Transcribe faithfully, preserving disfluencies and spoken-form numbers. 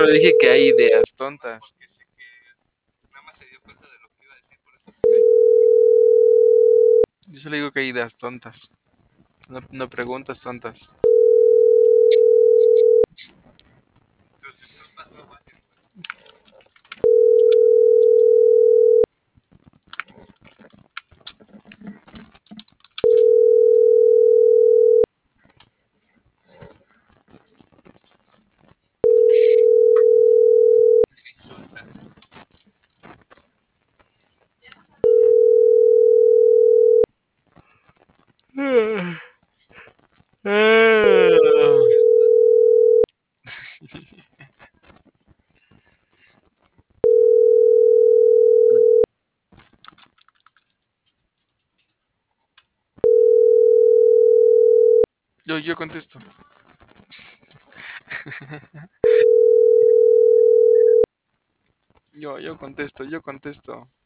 solo dije que hay ideas tontas. Porque sé que nada más se dio cuenta de lo que iba a decir, por eso se cayó. Yo solo digo que hay ideas tontas. No, no preguntas tontas. Entonces no pasó fácil. Me insultas. Yo, yo contesto. Yo, yo contesto, yo contesto.